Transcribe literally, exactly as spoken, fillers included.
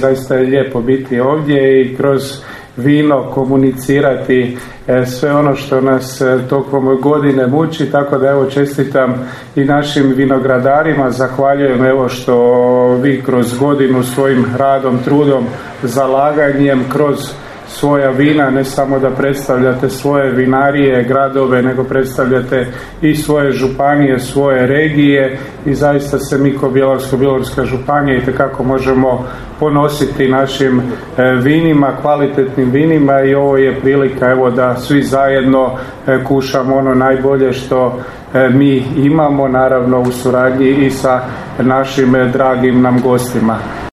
zaista je lijepo biti ovdje i kroz vino komunicirati sve ono što nas tokom godine muči, tako da evo čestitam i našim vinogradarima, zahvaljujem evo što vi kroz godinu svojim radom, trudom, zalaganjem kroz svoja vina, ne samo da predstavljate svoje vinarije, gradove, nego predstavljate i svoje županije, svoje regije i zaista se mi kao Bjelovarsko-bilogorska županija itekako možemo ponositi našim vinima, kvalitetnim vinima i ovo je prilika evo da svi zajedno kušamo ono najbolje što mi imamo, naravno u suradnji i sa našim dragim nam gostima.